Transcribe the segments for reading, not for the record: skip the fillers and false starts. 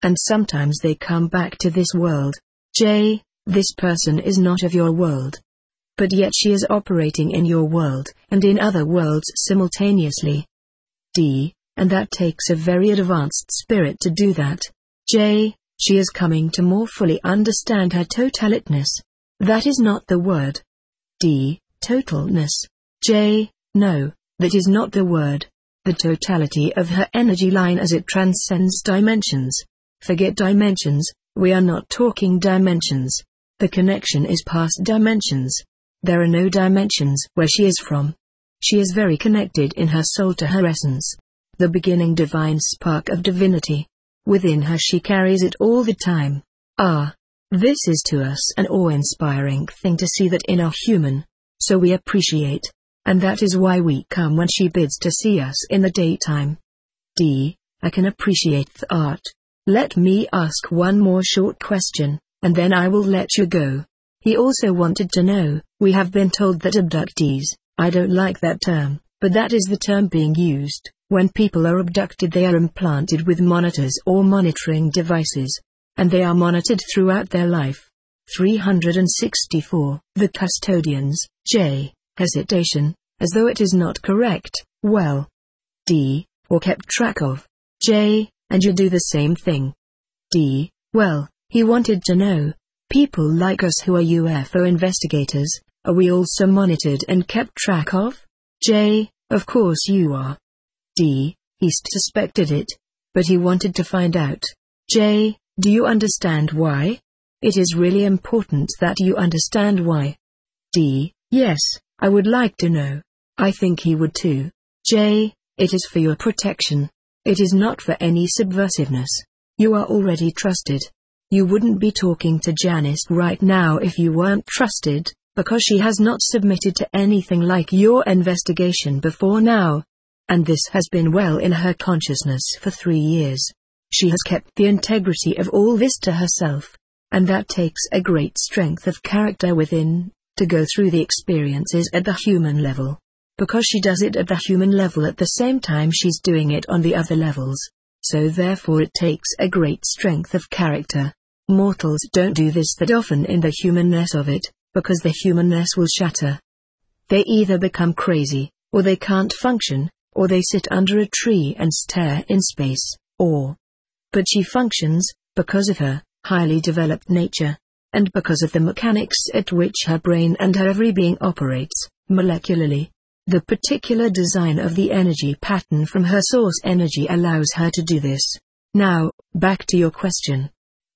and sometimes they come back to this world. J. This person is not of your world. But yet she is operating in your world and in other worlds simultaneously. D. And that takes a very advanced spirit to do that. J. She is coming to more fully understand her totalness. That is not the word. D. Totalness. J. No, that is not the word. The totality of her energy line as it transcends dimensions. Forget dimensions, we are not talking dimensions. The connection is past dimensions. There are no dimensions where she is from. She is very connected in her soul to her essence. The beginning divine spark of divinity. Within her she carries it all the time. This is to us an awe-inspiring thing to see that in our human. So we appreciate. And that is why we come when she bids to see us in the daytime. D. I can appreciate the art. Let me ask one more short question, and then I will let you go. He also wanted to know, we have been told that abductees, I don't like that term, but that is the term being used. When people are abducted they are implanted with monitors or monitoring devices. And they are monitored throughout their life. 364. The custodians. J. Hesitation, as though it is not correct. Well. D. Or kept track of. J. And you do the same thing. D. Well, he wanted to know. People like us who are UFO investigators, are we also monitored and kept track of? J. Of course you are. D. He suspected it. But he wanted to find out. J. Do you understand why? It is really important that you understand why. D. Yes, I would like to know. I think he would too. J. It is for your protection. It is not for any subversiveness. You are already trusted. You wouldn't be talking to Janice right now if you weren't trusted, because she has not submitted to anything like your investigation before now. And this has been well in her consciousness for 3 years. She has kept the integrity of all this to herself. And that takes a great strength of character within, to go through the experiences at the human level. Because she does it at the human level at the same time she's doing it on the other levels. So therefore it takes a great strength of character. Mortals don't do this that often in the humanness of it, because the humanness will shatter. They either become crazy, or they can't function, or they sit under a tree and stare in space, or... But she functions, because of her highly developed nature, and because of the mechanics at which her brain and her every being operates, molecularly. The particular design of the energy pattern from her source energy allows her to do this. Now, back to your question.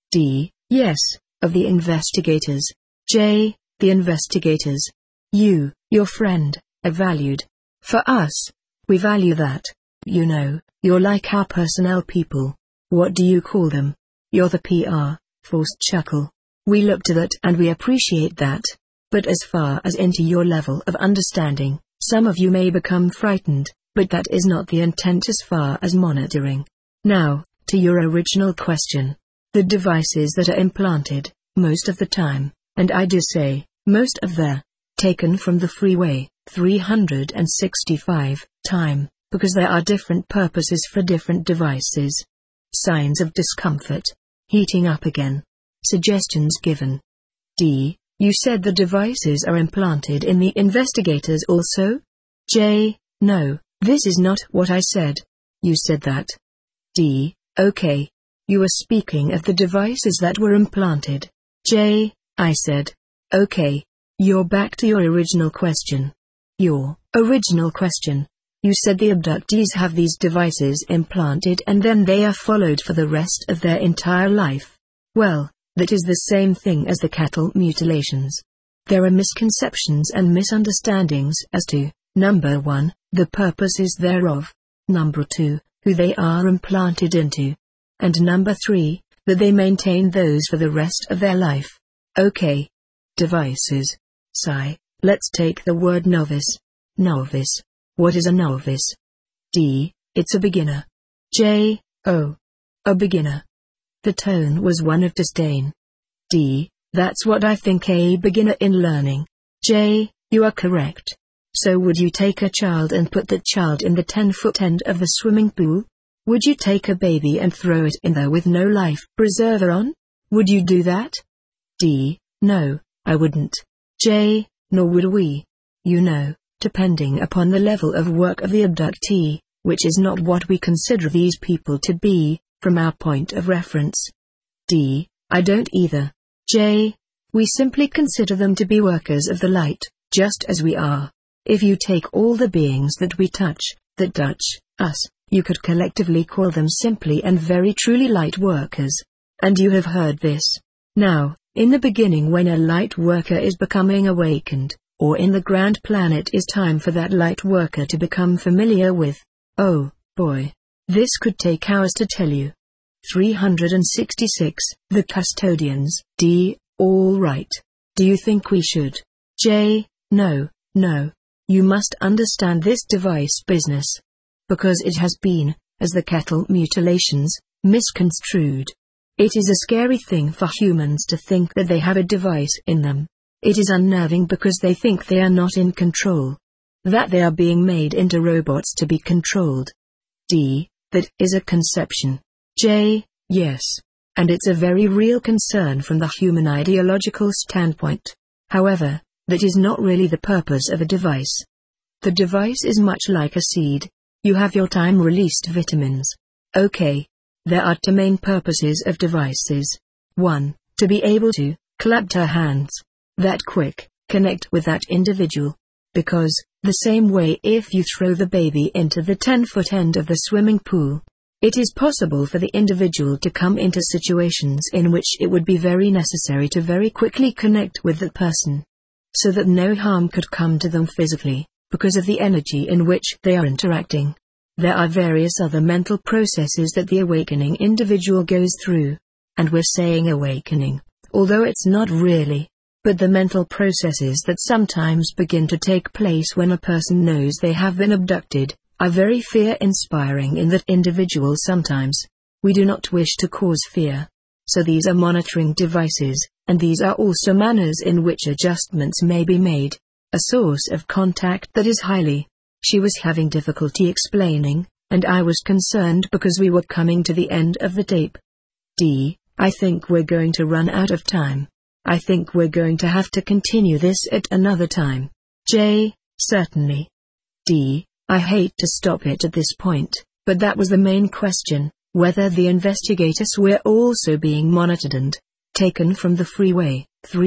D. Yes, of the investigators. J. The investigators. You, your friend, are valued. For us, we value that. You know, you're like our personnel people. What do you call them? You're the PR, forced chuckle. We look to that and we appreciate that. But as far as into your level of understanding, some of you may become frightened, but that is not the intent as far as monitoring. Now, to your original question. The devices that are implanted, most of the time, and I do say, most of the, taken from the freeway, 365, time, because there are different purposes for different devices. Signs of discomfort. Heating up again. Suggestions given. D. You said the devices are implanted in the investigators also? J. No, this is not what I said. You said that. D. Okay. You were speaking of the devices that were implanted. J. I said. Okay. You're back to your original question. Your original question. You said the abductees have these devices implanted and then they are followed for the rest of their entire life. Well, that is the same thing as the cattle mutilations. There are misconceptions and misunderstandings as to, number 1, the purposes thereof, number 2, who they are implanted into, and number 3, that they maintain those for the rest of their life. Okay. Devices. Sigh. Let's take the word novice. Novice. What is a novice? D. It's a beginner. J. Oh. A beginner. The tone was one of disdain. D. That's what I think, a beginner in learning. J. You are correct. So would you take a child and put that child in the 10-foot end of the swimming pool? Would you take a baby and throw it in there with no life preserver on? Would you do that? D. No, I wouldn't. J. Nor would we. You know, depending upon the level of work of the abductee, which is not what we consider these people to be, from our point of reference. D. I don't either. J. We simply consider them to be workers of the light, just as we are. If you take all the beings that we touch, that touch us, you could collectively call them simply and very truly light workers. And you have heard this. Now, in the beginning, when a light worker is becoming awakened, or in the grand plan it is time for that light worker to become familiar with, oh, boy. This could take hours to tell you. 366. The custodians. D. All right. Do you think we should? J. No, no. You must understand this device business. Because it has been, as the kettle mutilations, misconstrued. It is a scary thing for humans to think that they have a device in them. It is unnerving because they think they are not in control. That they are being made into robots to be controlled. D. That is a conception. J. Yes. And it's a very real concern from the human ideological standpoint. However, that is not really the purpose of a device. The device is much like a seed. You have your time-released vitamins. Okay. There are two main purposes of devices. 1. To be able to clap her hands. That quick, connect with that individual. Because, the same way if you throw the baby into the 10-foot end of the swimming pool, it is possible for the individual to come into situations in which it would be very necessary to very quickly connect with that person. So that no harm could come to them physically, because of the energy in which they are interacting. There are various other mental processes that the awakening individual goes through. And we're saying awakening, although it's not really. But the mental processes that sometimes begin to take place when a person knows they have been abducted, are very fear-inspiring in that individual sometimes. We do not wish to cause fear. So these are monitoring devices, and these are also manners in which adjustments may be made. A source of contact that is highly. She was having difficulty explaining, and I was concerned because we were coming to the end of the tape. D. I think we're going to run out of time. I think we're going to have to continue this at another time. J. Certainly. D. I hate to stop it at this point, but that was the main question, whether the investigators were also being monitored and taken from the freeway.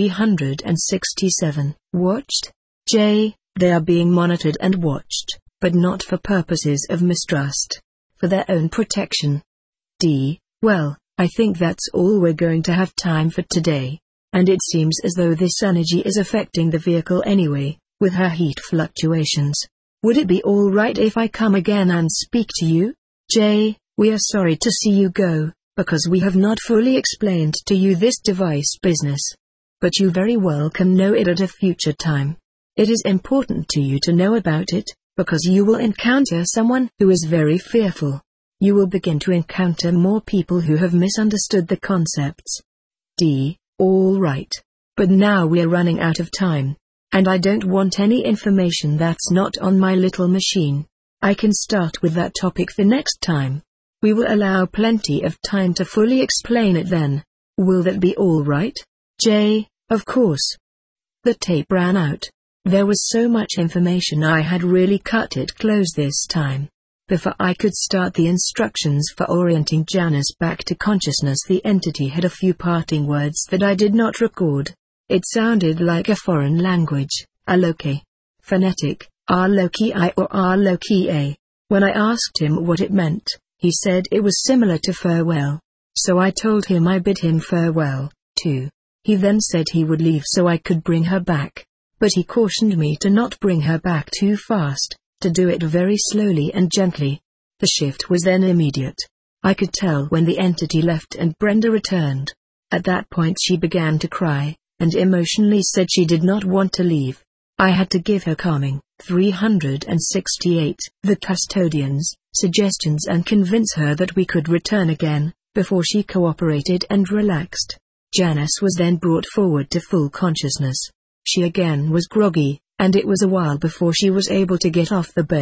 367. Watched? J. They are being monitored and watched, but not for purposes of mistrust. For their own protection. D. Well, I think that's all we're going to have time for today. And it seems as though this energy is affecting the vehicle anyway, with her heat fluctuations. Would it be all right if I come again and speak to you? J. We are sorry to see you go, because we have not fully explained to you this device business. But you very well can know it at a future time. It is important to you to know about it, because you will encounter someone who is very fearful. You will begin to encounter more people who have misunderstood the concepts. D. All right. But now we're running out of time. And I don't want any information that's not on my little machine. I can start with that topic the next time. We will allow plenty of time to fully explain it then. Will that be all right? J. Of course. The tape ran out. There was so much information I had really cut it close this time. Before I could start the instructions for orienting Janice back to consciousness, the entity had a few parting words that I did not record. It sounded like a foreign language, Aloke. Phonetic, Arloki-I or Arloki-A. When I asked him what it meant, he said it was similar to farewell. So I told him I bid him farewell, too. He then said he would leave so I could bring her back. But he cautioned me to not bring her back too fast, to do it very slowly and gently. The shift was then immediate. I could tell when the entity left and Brenda returned. At that point she began to cry, and emotionally said she did not want to leave. I had to give her calming, 368, the custodians, suggestions and convince her that we could return again, before she cooperated and relaxed. Janice was then brought forward to full consciousness. She again was groggy, and it was a while before she was able to get off the bed.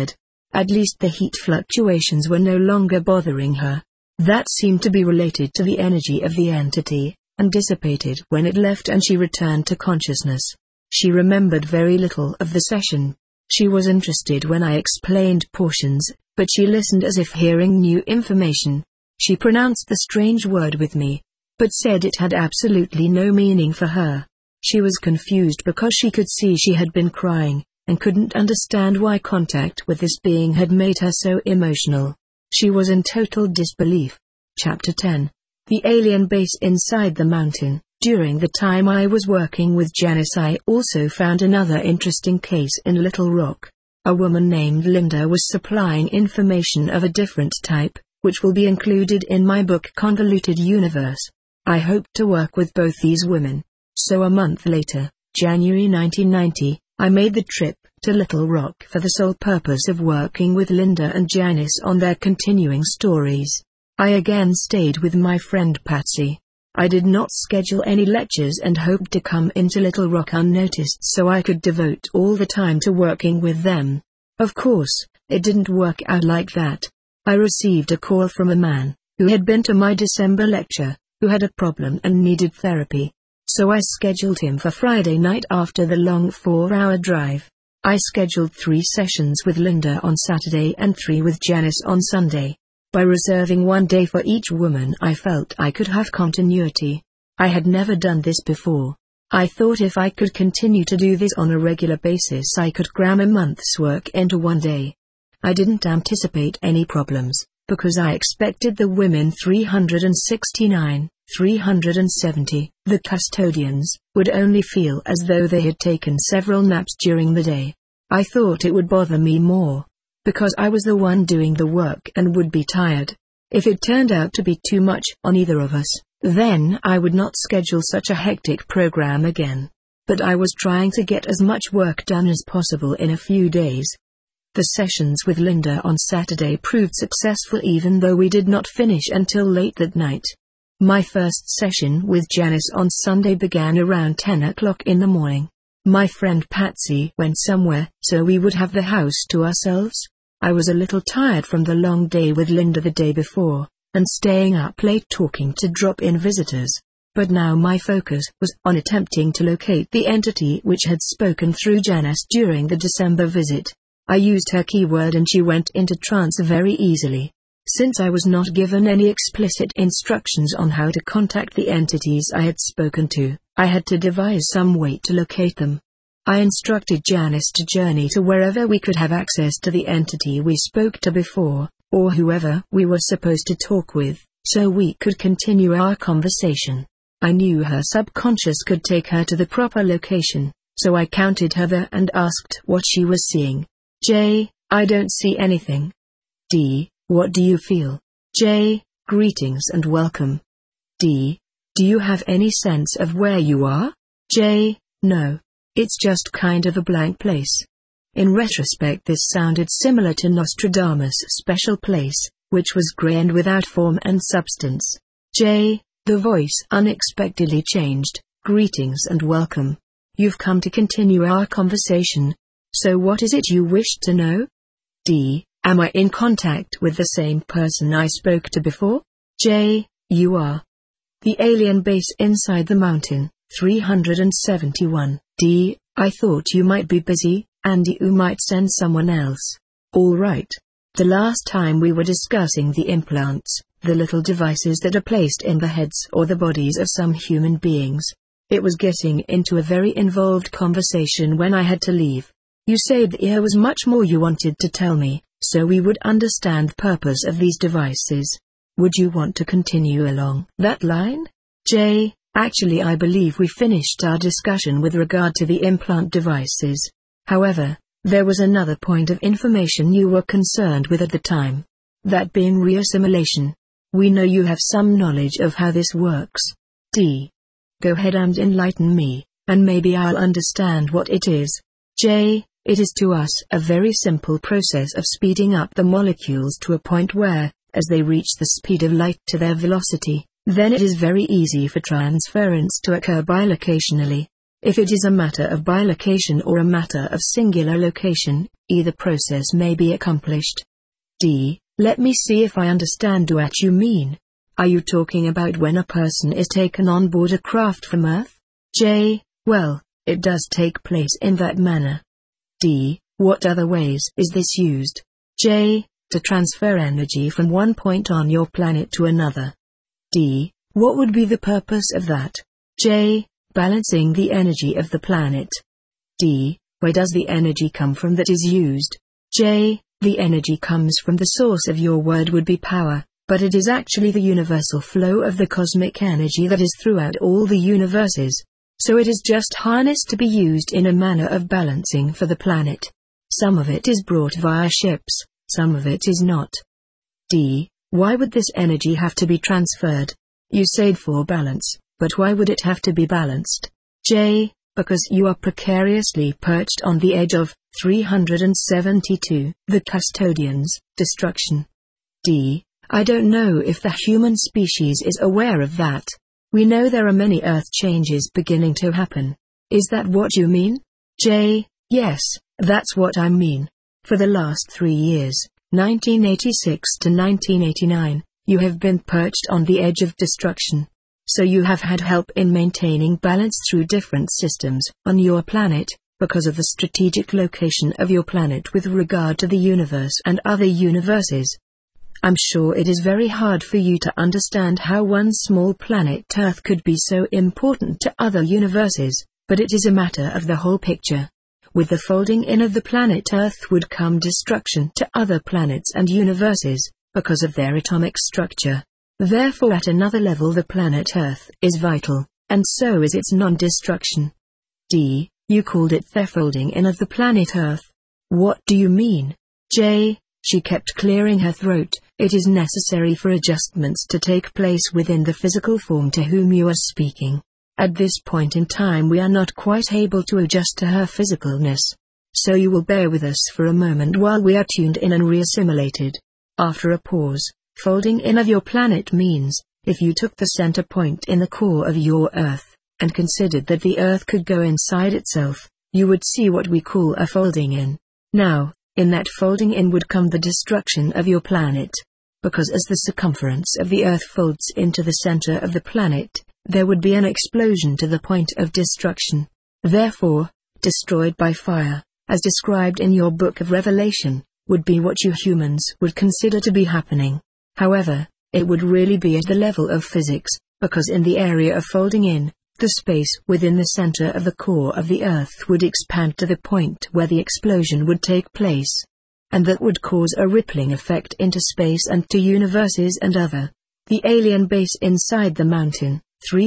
At least the heat fluctuations were no longer bothering her. That seemed to be related to the energy of the entity, and dissipated when it left and she returned to consciousness. She remembered very little of the session. She was interested when I explained portions, but she listened as if hearing new information. She pronounced the strange word with me, but said it had absolutely no meaning for her. She was confused because she could see she had been crying, and couldn't understand why contact with this being had made her so emotional. She was in total disbelief. Chapter 10. The alien base inside the mountain. During the time I was working with Janice, I also found another interesting case in Little Rock. A woman named Linda was supplying information of a different type, which will be included in my book Convoluted Universe. I hoped to work with both these women. So a month later, January 1990, I made the trip to Little Rock for the sole purpose of working with Linda and Janice on their continuing stories. I again stayed with my friend Patsy. I did not schedule any lectures and hoped to come into Little Rock unnoticed so I could devote all the time to working with them. Of course, it didn't work out like that. I received a call from a man, who had been to my December lecture, who had a problem and needed therapy. So I scheduled him for Friday night after the long 4-hour drive. I scheduled 3 sessions with Linda on Saturday and 3 with Janice on Sunday. By reserving 1 day for each woman, I felt I could have continuity. I had never done this before. I thought if I could continue to do this on a regular basis, I could cram a month's work into 1 day. I didn't anticipate any problems, because I expected the women 369, 370, the custodians, would only feel as though they had taken several naps during the day. I thought it would bother me more, because I was the one doing the work and would be tired. If it turned out to be too much on either of us, then I would not schedule such a hectic program again. But I was trying to get as much work done as possible in a few days. The sessions with Linda on Saturday proved successful even though we did not finish until late that night. My first session with Janice on Sunday began around 10 o'clock in the morning. My friend Patsy went somewhere, so we would have the house to ourselves. I was a little tired from the long day with Linda the day before, and staying up late talking to drop-in visitors. But now my focus was on attempting to locate the entity which had spoken through Janice during the December visit. I used her keyword and she went into trance very easily. Since I was not given any explicit instructions on how to contact the entities I had spoken to, I had to devise some way to locate them. I instructed Janice to journey to wherever we could have access to the entity we spoke to before, or whoever we were supposed to talk with, so we could continue our conversation. I knew her subconscious could take her to the proper location, so I counted her there and asked what she was seeing. J. I don't see anything. D. What do you feel? J. Greetings and welcome. D. Do you have any sense of where you are? J. No. It's just kind of a blank place. In retrospect, this sounded similar to Nostradamus' special place, which was grey and without form and substance. J. The voice unexpectedly changed. Greetings and welcome. You've come to continue our conversation. So what is it you wish to know? D. Am I in contact with the same person I spoke to before? J. You are. The alien base inside the mountain, 371. D. I thought you might be busy, and you might send someone else. All right. The last time we were discussing the implants, the little devices that are placed in the heads or the bodies of some human beings. It was getting into a very involved conversation when I had to leave. You said there was much more you wanted to tell me, so we would understand the purpose of these devices. Would you want to continue along that line? J. Actually, I believe we finished our discussion with regard to the implant devices. However, there was another point of information you were concerned with at the time. That being reassimilation. We know you have some knowledge of how this works. D. Go ahead and enlighten me, and maybe I'll understand what it is. J. It is to us a very simple process of speeding up the molecules to a point where, as they reach the speed of light to their velocity, then it is very easy for transference to occur bilocationally. If it is a matter of bilocation or a matter of singular location, either process may be accomplished. D. Let me see if I understand what you mean. Are you talking about when a person is taken on board a craft from Earth? J. Well, it does take place in that manner. D. What other ways is this used? J. To transfer energy from one point on your planet to another. D. What would be the purpose of that? J. Balancing the energy of the planet. D. Where does the energy come from that is used? J. The energy comes from the source of your word would be power, but it is actually the universal flow of the cosmic energy that is throughout all the universes. So it is just harnessed to be used in a manner of balancing for the planet. Some of it is brought via ships, some of it is not. D. Why would this energy have to be transferred? You said for balance, but why would it have to be balanced? J. Because you are precariously perched on the edge of 372, the custodians, destruction. D. I don't know if the human species is aware of that. We know there are many Earth changes beginning to happen. Is that what you mean? J. Yes, that's what I mean. For the last 3 years, 1986 to 1989, you have been perched on the edge of destruction. So you have had help in maintaining balance through different systems on your planet, because of the strategic location of your planet with regard to the universe and other universes. I'm sure it is very hard for you to understand how one small planet Earth could be so important to other universes, but it is a matter of the whole picture. With the folding in of the planet Earth would come destruction to other planets and universes, because of their atomic structure. Therefore at another level the planet Earth is vital, and so is its non-destruction. D. You called it the folding in of the planet Earth. What do you mean? J. She kept clearing her throat. It is necessary for adjustments to take place within the physical form to whom you are speaking. At this point in time we are not quite able to adjust to her physicalness. So you will bear with us for a moment while we are tuned in and reassimilated. After a pause, folding in of your planet means, if you took the center point in the core of your Earth, and considered that the Earth could go inside itself, you would see what we call a folding in. Now, in that folding in would come the destruction of your planet. Because as the circumference of the Earth folds into the center of the planet, there would be an explosion to the point of destruction. Therefore, destroyed by fire, as described in your book of Revelation, would be what you humans would consider to be happening. However, it would really be at the level of physics, because in the area of folding in, the space within the center of the core of the Earth would expand to the point where the explosion would take place. And that would cause a rippling effect into space and to universes and other. The alien base inside the mountain,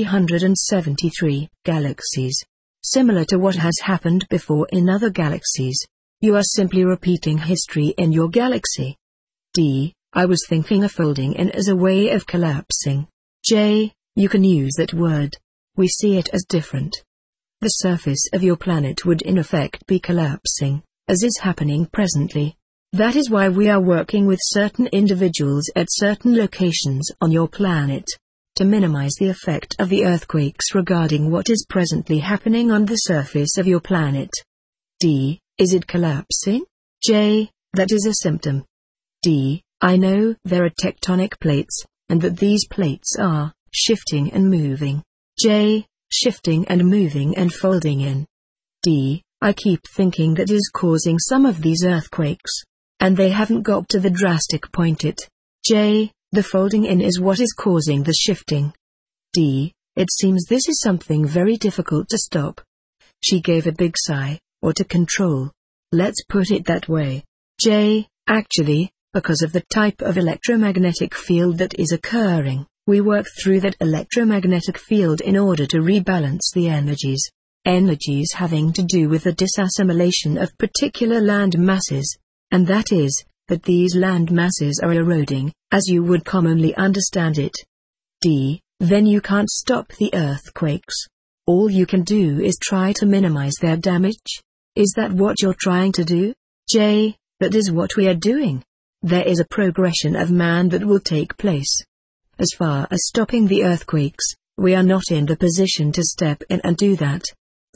373 galaxies. Similar to what has happened before in other galaxies. You are simply repeating history in your galaxy. D. I was thinking of folding in as a way of collapsing. J. You can use that word. We see it as different. The surface of your planet would in effect be collapsing, as is happening presently. That is why we are working with certain individuals at certain locations on your planet, to minimize the effect of the earthquakes regarding what is presently happening on the surface of your planet. D. Is it collapsing? J. That is a symptom. D. I know there are tectonic plates, and that these plates are shifting and moving. J. Shifting and moving and folding in. D. I keep thinking that is causing some of these earthquakes. And they haven't got to the drastic point yet. J. The folding in is what is causing the shifting. D. It seems this is something very difficult to stop. She gave a big sigh, or to control. Let's put it that way. J. Actually, because of the type of electromagnetic field that is occurring, we work through that electromagnetic field in order to rebalance the energies. Energies having to do with the disassimilation of particular land masses. And that is, that these land masses are eroding, as you would commonly understand it. D. Then you can't stop the earthquakes. All you can do is try to minimize their damage. Is that what you're trying to do? J. That is what we are doing. There is a progression of man that will take place. As far as stopping the earthquakes, we are not in the position to step in and do that.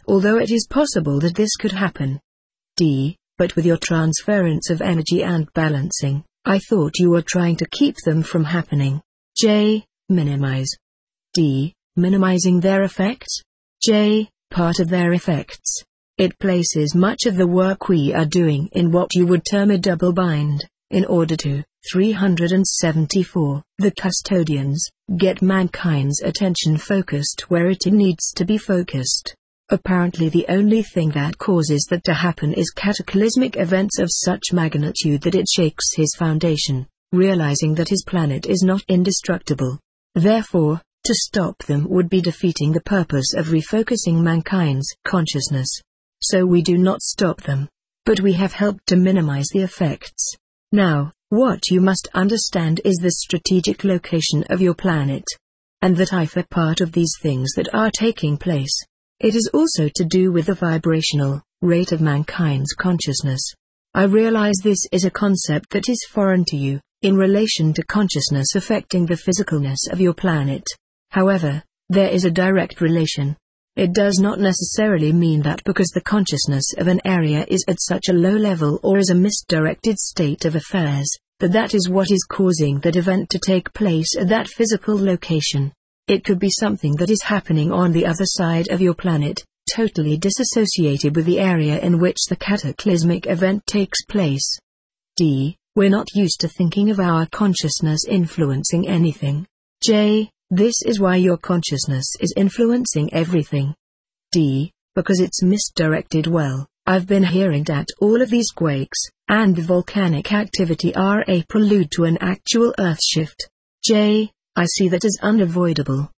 although it is possible that this could happen. D. But with your transference of energy and balancing, I thought you were trying to keep them from happening. J. Minimize. D. Minimizing their effects? J. Part of their effects. It places much of the work we are doing in what you would term a double bind, in order to, 374, the custodians, get mankind's attention focused where it needs to be focused. Apparently the only thing that causes that to happen is cataclysmic events of such magnitude that it shakes his foundation, realizing that his planet is not indestructible. Therefore, to stop them would be defeating the purpose of refocusing mankind's consciousness. So we do not stop them, but we have helped to minimize the effects. Now, what you must understand is the strategic location of your planet, and that I for part of these things that are taking place. It is also to do with the vibrational rate of mankind's consciousness. I realize this is a concept that is foreign to you, in relation to consciousness affecting the physicalness of your planet. However, there is a direct relation. It does not necessarily mean that because the consciousness of an area is at such a low level or is a misdirected state of affairs, that is what is causing that event to take place at that physical location. It could be something that is happening on the other side of your planet, totally disassociated with the area in which the cataclysmic event takes place. D. We're not used to thinking of our consciousness influencing anything. J. This is why your consciousness is influencing everything. D. Because it's misdirected well. I've been hearing that all of these quakes, and the volcanic activity are a prelude to an actual earth shift. J. I see that as unavoidable.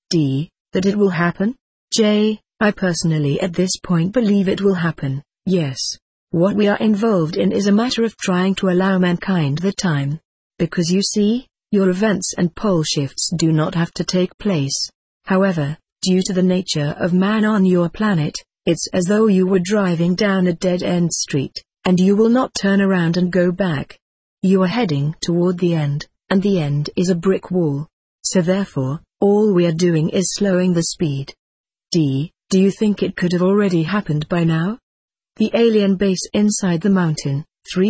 D. That it will happen? J. I personally at this point believe it will happen, yes. What we are involved in is a matter of trying to allow mankind the time. Because you see, your events and pole shifts do not have to take place. However, due to the nature of man on your planet, it's as though you were driving down a dead-end street, and you will not turn around and go back. You are heading toward the end, and the end is a brick wall. So therefore, all we are doing is slowing the speed. D. Do you think it could have already happened by now? The alien base inside the mountain,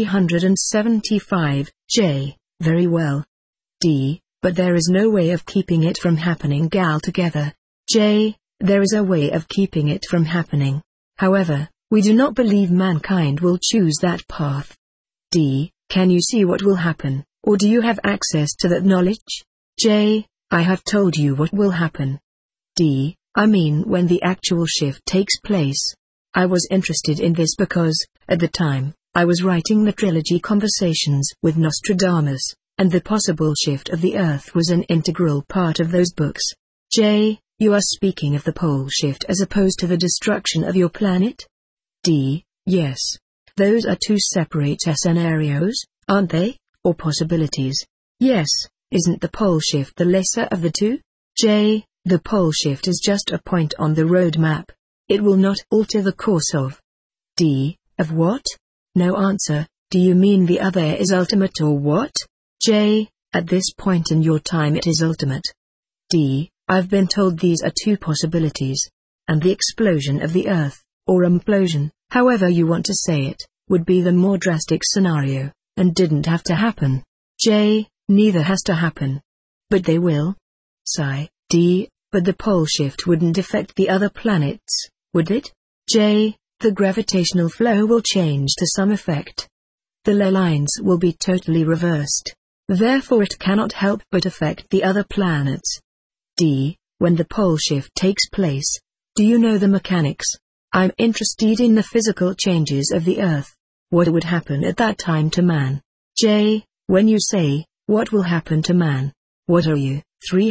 375, J. Very well. D. But there is no way of keeping it from happening altogether. J. There is a way of keeping it from happening. However, we do not believe mankind will choose that path. D. Can you see what will happen, or do you have access to that knowledge? J. I have told you what will happen. D. I mean when the actual shift takes place. I was interested in this because, at the time, I was writing the trilogy Conversations with Nostradamus, and the possible shift of the Earth was an integral part of those books. J. You are speaking of the pole shift as opposed to the destruction of your planet? D. Yes. Those are two separate scenarios, aren't they? Or possibilities? Yes. Isn't the pole shift the lesser of the two? J. The pole shift is just a point on the road map. It will not alter the course of. D. Of what? No answer. Do you mean the other is ultimate or what? J. At this point in your time it is ultimate. D. I've been told these are two possibilities. And the explosion of the Earth, or implosion, however you want to say it, would be the more drastic scenario, and didn't have to happen. J. Neither has to happen. But they will. Psi. D. But the pole shift wouldn't affect the other planets, would it? J. The gravitational flow will change to some effect. The ley lines will be totally reversed. Therefore it cannot help but affect the other planets. D. When the pole shift takes place, do you know the mechanics? I'm interested in the physical changes of the Earth. What would happen at that time to man? J. When you say, what will happen to man? What are you,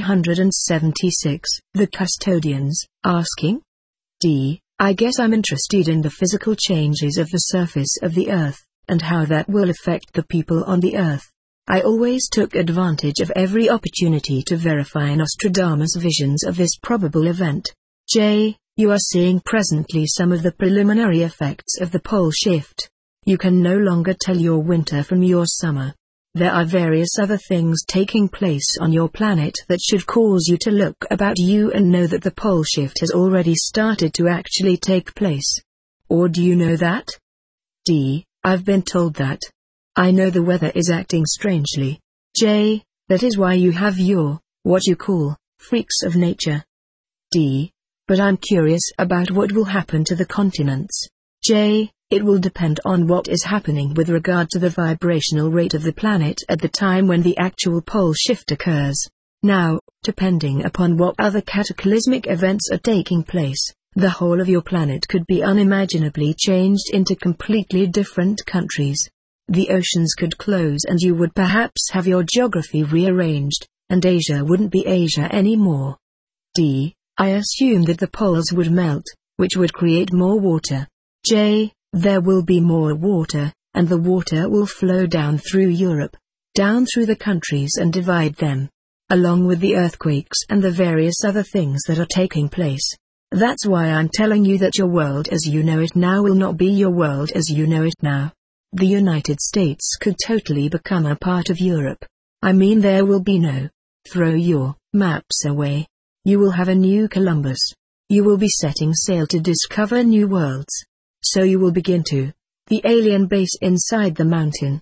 376, the custodians, asking? D. I guess I'm interested in the physical changes of the surface of the Earth, and how that will affect the people on the Earth. I always took advantage of every opportunity to verify Nostradamus' visions of this probable event. J. You are seeing presently some of the preliminary effects of the pole shift. You can no longer tell your winter from your summer. There are various other things taking place on your planet that should cause you to look about you and know that the pole shift has already started to actually take place. Or do you know that? D. I've been told that. I know the weather is acting strangely. J. That is why you have your, what you call, freaks of nature. D. But I'm curious about what will happen to the continents. J. It will depend on what is happening with regard to the vibrational rate of the planet at the time when the actual pole shift occurs. Now, depending upon what other cataclysmic events are taking place, the whole of your planet could be unimaginably changed into completely different countries. The oceans could close and you would perhaps have your geography rearranged, and Asia wouldn't be Asia anymore. D. I assume that the poles would melt, which would create more water. J. There will be more water, and the water will flow down through Europe, down through the countries and divide them, along with the earthquakes and the various other things that are taking place. That's why I'm telling you that your world as you know it now will not be your world as you know it now. The United States could totally become a part of Europe. I mean, there will be no, throw your maps away. You will have a new Columbus. You will be setting sail to discover new worlds. So you will begin to, the alien base inside the mountain,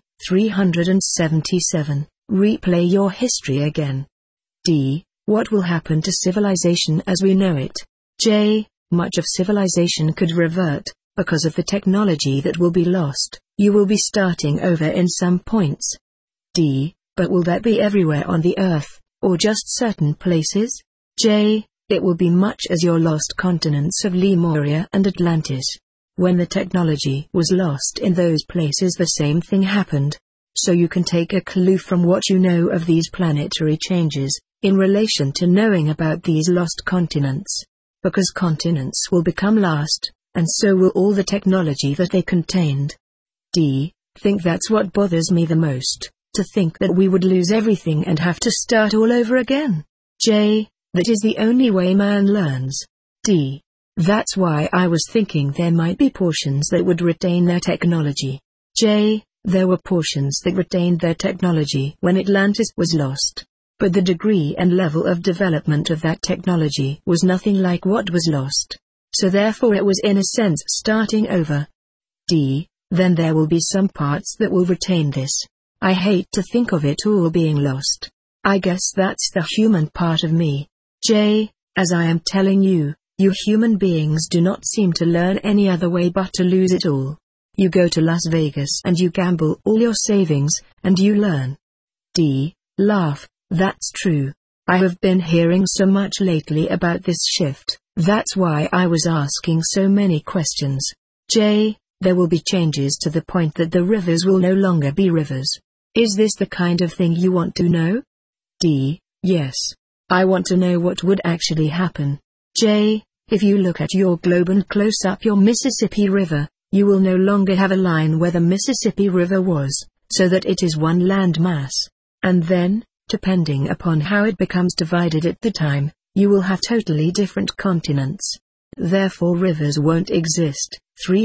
377, replay your history again. D. What will happen to civilization as we know it? J. Much of civilization could revert, because of the technology that will be lost. You will be starting over in some points. D. But will that be everywhere on the Earth, or just certain places? J. It will be much as your lost continents of Lemuria and Atlantis. When the technology was lost in those places, the same thing happened. So you can take a clue from what you know of these planetary changes, in relation to knowing about these lost continents. Because continents will become lost, and so will all the technology that they contained. D. Think that's what bothers me the most, to think that we would lose everything and have to start all over again. J. That is the only way man learns. D. That's why I was thinking there might be portions that would retain their technology. J. There were portions that retained their technology when Atlantis was lost. But the degree and level of development of that technology was nothing like what was lost. So therefore it was in a sense starting over. D. Then there will be some parts that will retain this. I hate to think of it all being lost. I guess that's the human part of me. J. As I am telling you, you human beings do not seem to learn any other way but to lose it all. You go to Las Vegas and you gamble all your savings, and you learn. D. Laugh, that's true. I have been hearing so much lately about this shift, that's why I was asking so many questions. J. There will be changes to the point that the rivers will no longer be rivers. Is this the kind of thing you want to know? D. Yes. I want to know what would actually happen. J. If you look at your globe and close up your Mississippi River, you will no longer have a line where the Mississippi River was, so that it is one land mass. And then, depending upon how it becomes divided at the time, you will have totally different continents. Therefore rivers won't exist.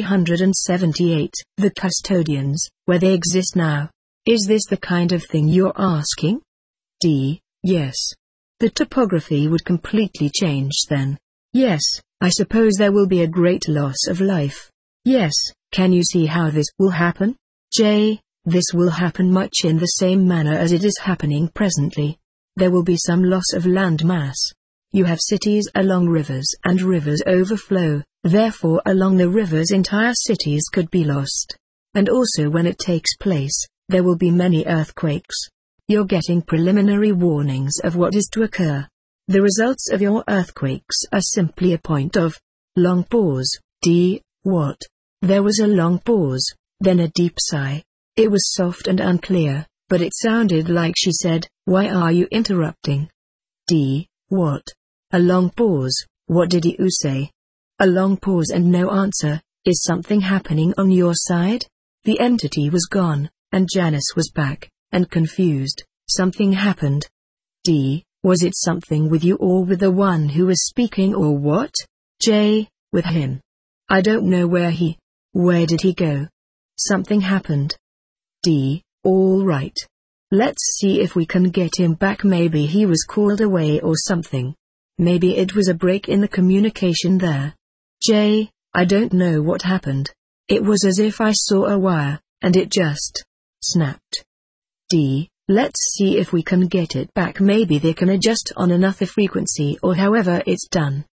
378. The custodians, where they exist now. Is this the kind of thing you're asking? D. Yes. The topography would completely change then. Yes, I suppose there will be a great loss of life. Yes, can you see how this will happen? J. This will happen much in the same manner as it is happening presently. There will be some loss of land mass. You have cities along rivers and rivers overflow, therefore along the rivers entire cities could be lost. And also when it takes place, there will be many earthquakes. You're getting preliminary warnings of what is to occur. The results of your earthquakes are simply a point of long pause. D. What? There was a long pause, then a deep sigh. It was soft and unclear, but it sounded like she said, "Why are you interrupting?" D. What? A long pause. What did you say? A long pause and no answer. Is something happening on your side? The entity was gone, and Janice was back, and confused. Something happened. D. Was it something with you or with the one who was speaking or what? J. With him. I don't know where did he go? Something happened. D. All right. Let's see if we can get him back. Maybe he was called away or something. Maybe it was a break in the communication there. J, I don't know what happened. It was as if I saw a wire, and it just snapped. D, let's see if we can get it back. Maybe they can adjust on another frequency or however it's done.